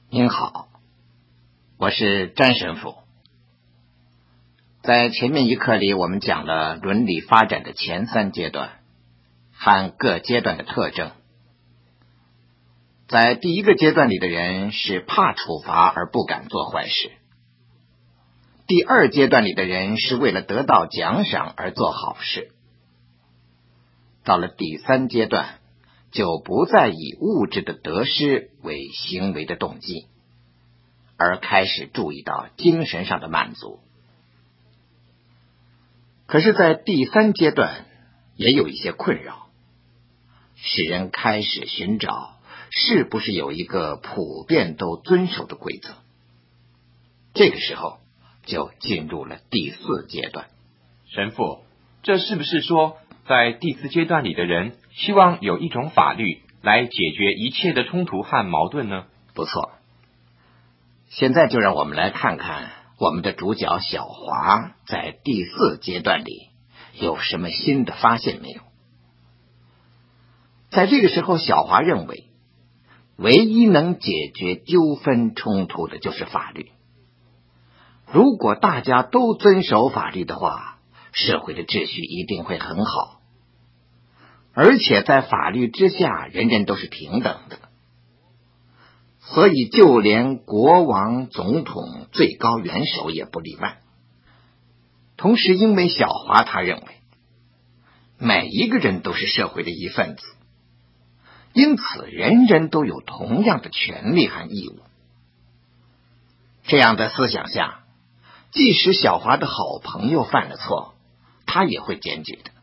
您好，我是詹神父。在前面一课里，我们讲了伦理发展的前3阶段和各阶段的特征。在第1个阶段里的人是怕处罚而不敢做坏事，第2阶段里的人是为了得到奖赏而做好事，到了第3阶段就不再以物质的得失为行为的动机，而开始注意到精神上的满足。可是在第3阶段也有一些困扰，使人开始寻找是不是有一个普遍都遵守的规则。这个时候就进入了第4阶段。 神父，这是不是说在第4阶段里的人希望有一种法律来解决一切的冲突和矛盾呢？ 不错，现在就让我们来看看我们的主角小华在第4阶段里有什么新的发现没有。在这个时候，小华认为唯一能解决纠纷冲突的就是法律。如果大家都遵守法律的话，社会的秩序一定会很好，而且在法律之下人人都是平等的，所以就连国王、总统、最高元首也不例外。同时因为小华他认为每一个人都是社会的一份子，因此人人都有同样的权利和义务。这样的思想下，即使小华的好朋友犯了错，他也会检举的。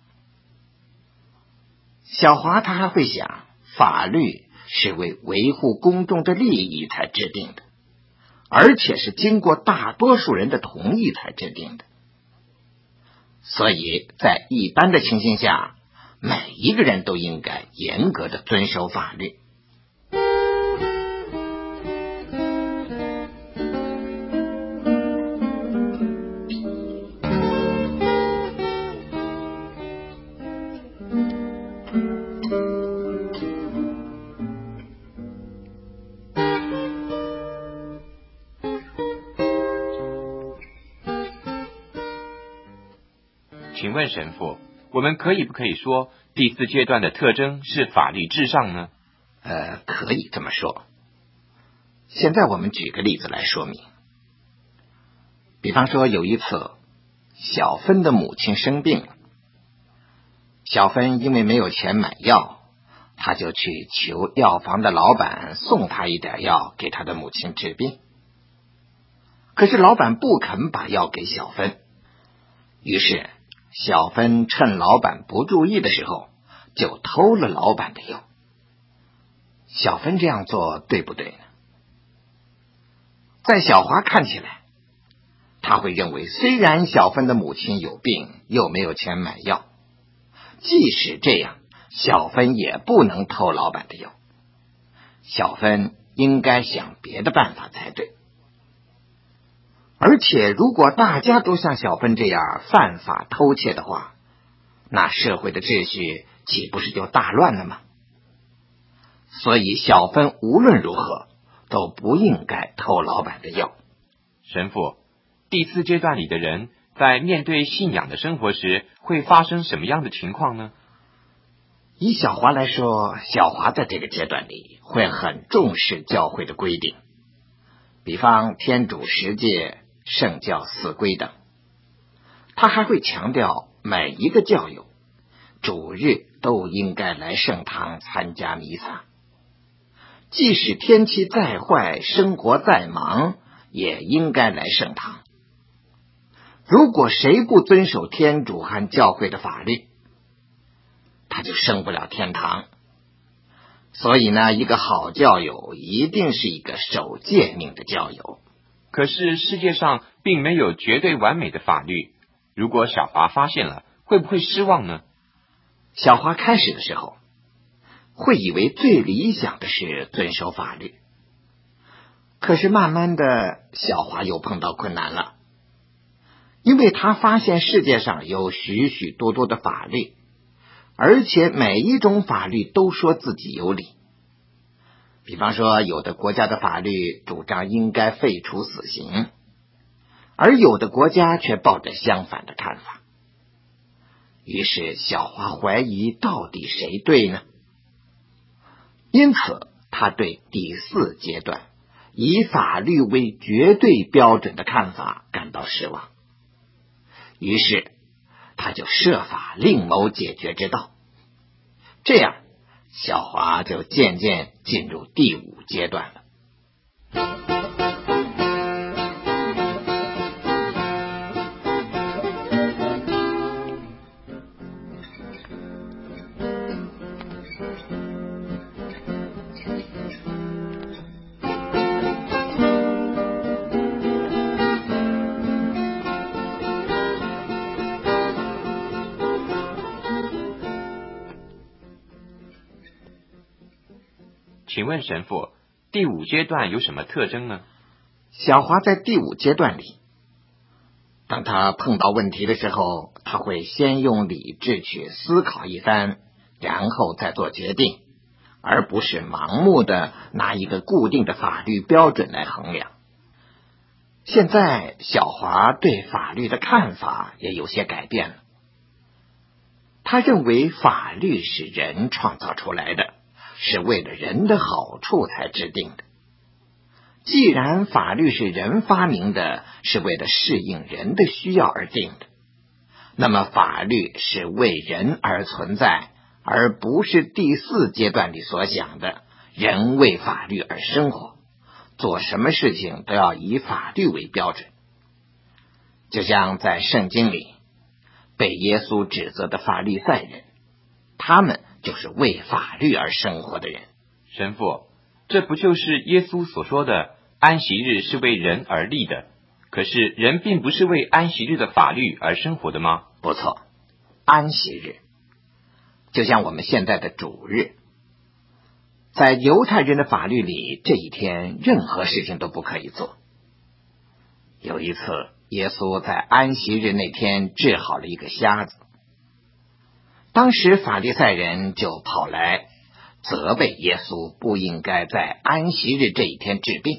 小华他还会想，法律是为维护公众的利益才制定的，而且是经过大多数人的同意才制定的。所以在一般的情形下，每一个人都应该严格的遵守法律。 请问神父，我们可以不可以说第4阶段的特征是法律至上呢？ 可以这么说。现在我们举个例子来说明。比方说有一次，小芬的母亲生病了，小芬因为没有钱买药，他就去求药房的老板送他一点药给他的母亲治病。可是老板不肯把药给小芬，于是小芬趁老板不注意的时候就偷了老板的药。小芬这样做对不对呢？在小华看起来，他会认为虽然小芬的母亲有病又没有钱买药，即使这样，小芬也不能偷老板的药，小芬应该想别的办法才对。而且如果大家都像小芬这样犯法偷窃的话，那社会的秩序岂不是就大乱了吗？所以小芬无论如何都不应该偷老板的药。 神父，第4阶段里的人在面对信仰的生活时会发生什么样的情况呢？ 以小华来说，小华在这个阶段里会很重视教会的规定，比方天主10诫、圣教4规等。他还会强调每一个教友主日都应该来圣堂参加弥撒，即使天气再坏，生活再忙，也应该来圣堂。如果谁不遵守天主和教会的法律，他就升不了天堂。所以呢，一个好教友一定是一个守诫命的教友。 可是世界上并没有绝对完美的法律，如果小华发现了，会不会失望呢？ 小华开始的时候会以为最理想的是遵守法律，可是慢慢的小华又碰到困难了，因为他发现世界上有许许多多的法律，而且每一种法律都说自己有理。 比方说，有的国家的法律主张应该废除死刑，而有的国家却抱着相反的看法。于是小华怀疑到底谁对呢？因此他对第4阶段以法律为绝对标准的看法感到失望，于是他就设法另谋解决之道。这样小华就渐渐进入第5阶段了。 请问神父，第5阶段有什么特征呢？ 小华在第5阶段里，当他碰到问题的时候，他会先用理智去思考一番，然后再做决定，而不是盲目的拿一个固定的法律标准来衡量。现在小华对法律的看法也有些改变了，他认为法律是人创造出来的，是为了人的好处才制定的。既然法律是人发明的，是为了适应人的需要而定的，那么法律是为人而存在，而不是第4阶段里所想的人为法律而生活，做什么事情都要以法律为标准。就像在圣经里被耶稣指责的法利赛人，他们就是为法律而生活的人。 神父，这不就是耶稣所说的安息日是为人而立的，可是人并不是为安息日的法律而生活的吗？ 不错，安息日就像我们现在的主日，在犹太人的法律里，这一天任何事情都不可以做。有一次耶稣在安息日那天治好了一个瞎子，当时法利赛人就跑来责备耶稣不应该在安息日这一天治病。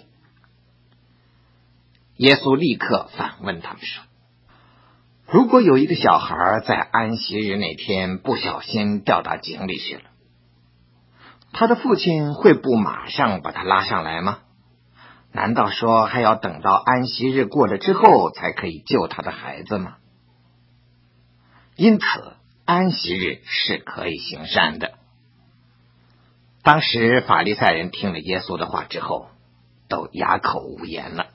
耶稣立刻反问他们说，如果有一个小孩在安息日那天不小心掉到井里去了，他的父亲会不马上把他拉上来吗？难道说还要等到安息日过了之后才可以救他的孩子吗？因此安息日是可以行善的。当时法利赛人听了耶稣的话之后，都哑口无言了。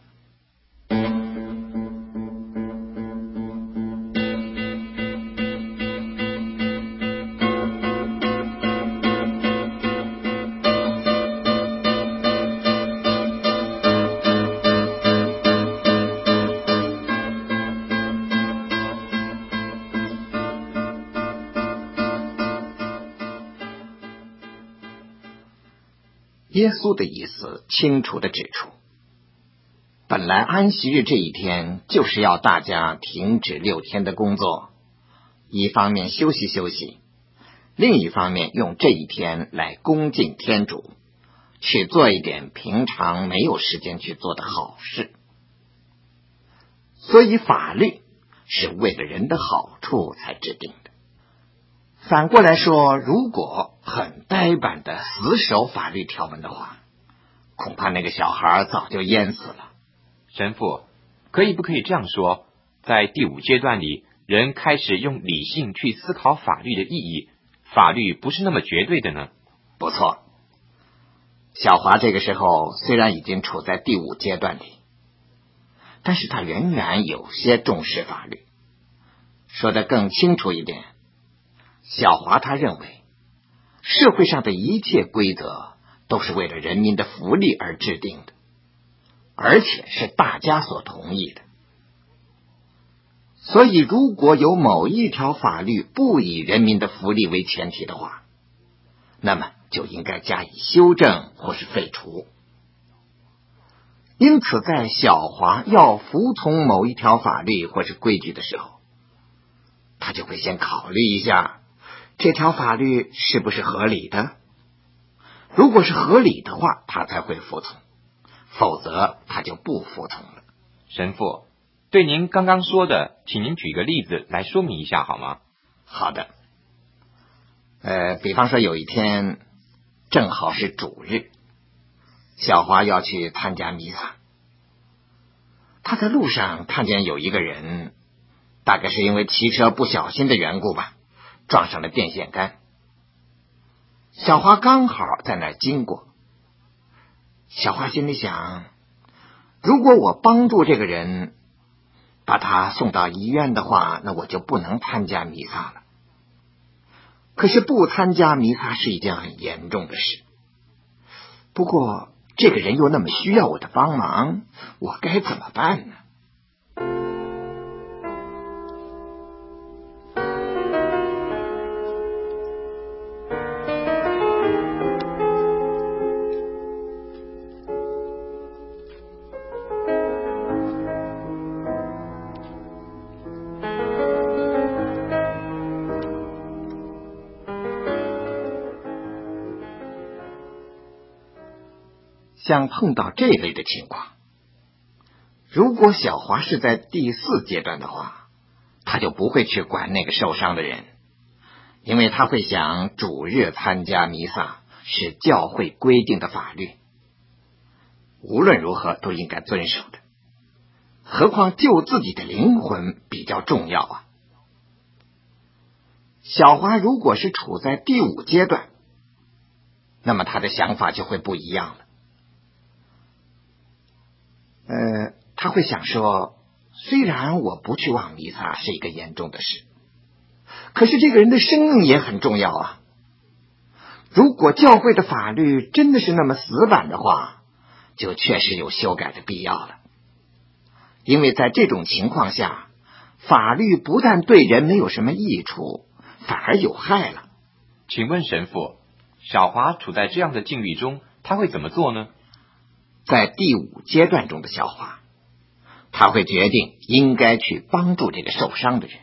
耶稣的意思清楚地指出，本来安息日这一天就是要大家停止6天的工作，一方面休息休息，另一方面用这一天来恭敬天主，去做一点平常没有时间去做的好事。所以法律是为了人的好处才制定的。反过来说，如果很呆板的死守法律条文的话，恐怕那个小孩早就淹死了。 神父，可以不可以这样说，在第5阶段里，人开始用理性去思考法律的意义，法律不是那么绝对的呢？ 不错，小华这个时候虽然已经处在第5阶段里，但是他仍然有些重视法律。说得更清楚一点，小华他认为社会上的一切规则都是为了人民的福利而制定的，而且是大家所同意的。所以如果有某一条法律不以人民的福利为前提的话，那么就应该加以修正或是废除。因此在小华要服从某一条法律或是规矩的时候，他就会先考虑一下这条法律是不是合理的。 如果是合理的话，他才会服从，否则他就不服从了。 神父，对您刚刚说的，请您举个例子来说明一下好吗？ 好的。比方说有一天正好是主日，小华要去参加弥撒。他在路上看见有一个人，大概是因为骑车不小心的缘故吧，撞上了电线杆。小华刚好在那儿经过，小华心里想，如果我帮助这个人把他送到医院的话，那我就不能参加弥撒了。可是不参加弥撒是一件很严重的事，不过这个人又那么需要我的帮忙，我该怎么办呢？像碰到这类的情况，如果小华是在第4阶段的话，他就不会去管那个受伤的人，因为他会想主日参加弥撒是教会规定的法律，无论如何都应该遵守的，何况救自己的灵魂比较重要啊。小华如果是处在第5阶段，那么他的想法就会不一样了。他会想说，虽然我不去望弥撒是一个严重的事，可是这个人的生命也很重要啊。如果教会的法律真的是那么死板的话，就确实有修改的必要了。因为在这种情况下，法律不但对人没有什么益处，反而有害了。 请问神父，小华处在这样的境遇中，他会怎么做呢？ 在第5阶段中的小华，他会决定应该去帮助这个受伤的人，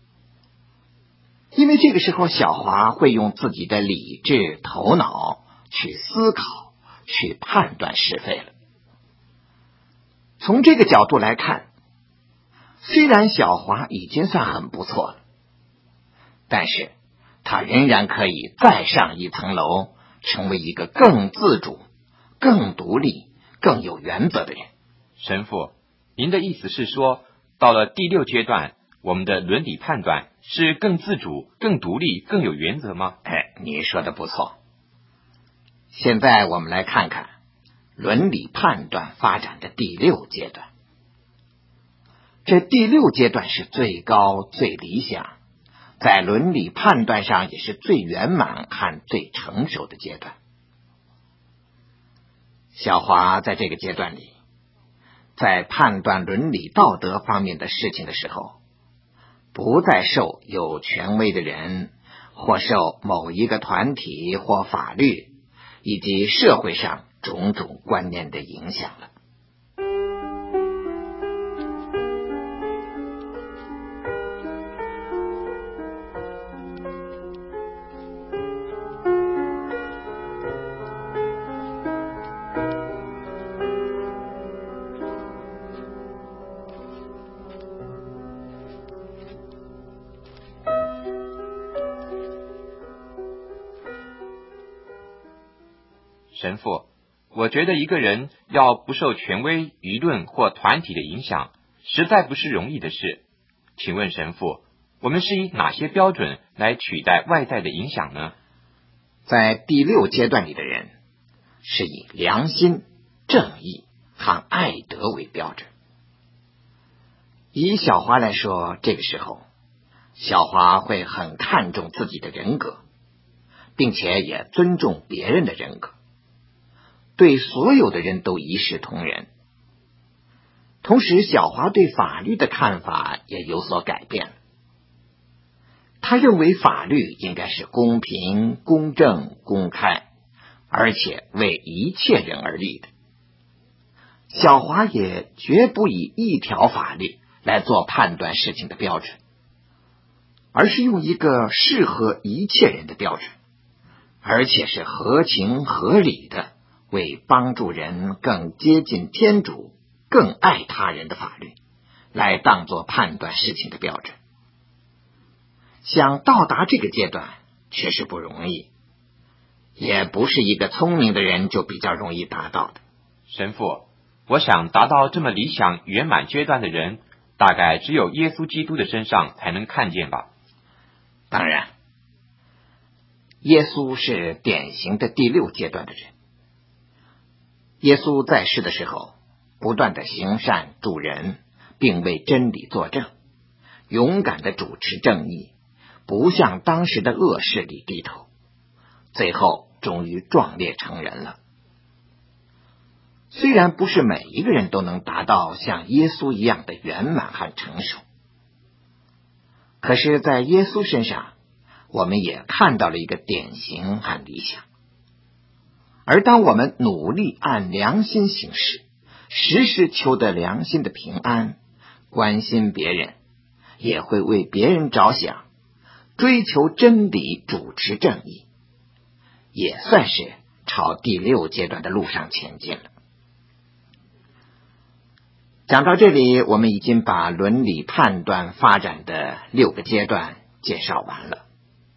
因为这个时候小华会用自己的理智头脑去思考，去判断是非了。从这个角度来看，虽然小华已经算很不错了，但是他仍然可以再上一层楼，成为一个更自主、更独立、更有原则的人。 神父，您的意思是说，到了第6阶段，我们的伦理判断是更自主、更独立、更有原则吗？ 你说的不错。现在我们来看看伦理判断发展的第6阶段。这第6阶段是最高、最理想，在伦理判断上也是最圆满和最成熟的阶段。小华在这个阶段里，在判断伦理道德方面的事情的时候，不再受有权威的人或受某一个团体或法律以及社会上种种观念的影响了。 神父，我觉得一个人要不受权威、舆论或团体的影响，实在不是容易的事。请问神父，我们是以哪些标准来取代外在的影响呢？ 在第6阶段里的人，是以良心、正义和爱德为标准。以小华来说，这个时候，小华会很看重自己的人格，并且也尊重别人的人格，对所有的人都一视同仁。同时，小华对法律的看法也有所改变了。他认为法律应该是公平、公正、公开，而且为一切人而立的。小华也绝不以一条法律来做判断事情的标准，而是用一个适合一切人的标准， 而且是合情合理的，为帮助人更接近天主、更爱他人的法律，来当作判断事情的标准。想到达这个阶段确实不容易，也不是一个聪明的人就比较容易达到的。 神父，我想达到这么理想圆满阶段的人，大概只有耶稣基督的身上才能看见吧？ 当然，耶稣是典型的第6阶段的人。耶稣在世的时候，不断的行善助人，并为真理作证，勇敢的主持正义，不向当时的恶势力低头，最后终于壮烈成人了。虽然不是每一个人都能达到像耶稣一样的圆满和成熟，可是在耶稣身上，我们也看到了一个典型和理想。而当我们努力按良心行事，时时求得良心的平安，关心别人，也会为别人着想，追求真理，主持正义，也算是朝第6阶段的路上前进了。讲到这里，我们已经把伦理判断发展的6个阶段介绍完了。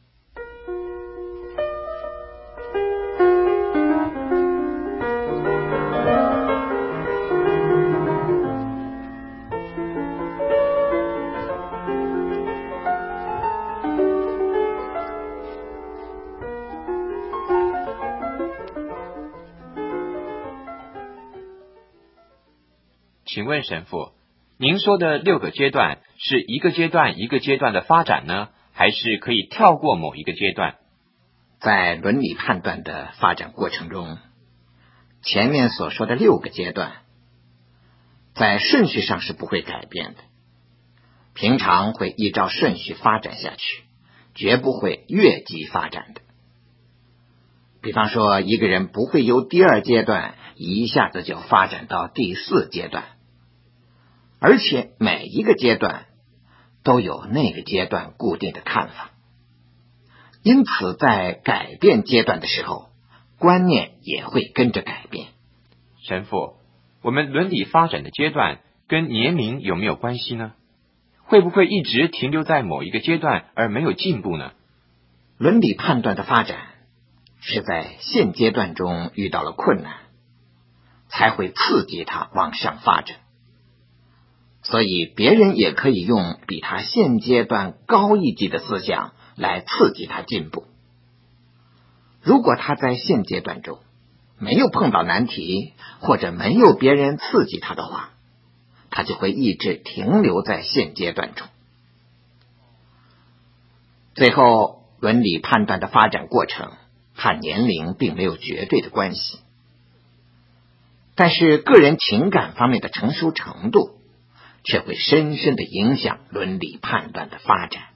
请问神父，您说的6个阶段是一个阶段一个阶段的发展呢，还是可以跳过某一个阶段？ 在伦理判断的发展过程中，前面所说的6个阶段，在顺序上是不会改变的，平常会依照顺序发展下去，绝不会越级发展的。比方说，一个人不会由第2阶段一下子就发展到第4阶段，而且每一个阶段都有那个阶段固定的看法，因此在改变阶段的时候，观念也会跟着改变。 神父，我们伦理发展的阶段跟年龄有没有关系呢？会不会一直停留在某一个阶段而没有进步呢？ 伦理判断的发展是在现阶段中遇到了困难，才会刺激它往上发展。所以别人也可以用比他现阶段高一级的思想来刺激他进步。如果他在现阶段中没有碰到难题，或者没有别人刺激他的话，他就会一直停留在现阶段中。最后，伦理判断的发展过程和年龄并没有绝对的关系，但是个人情感方面的成熟程度却会深深地影响伦理判断的发展。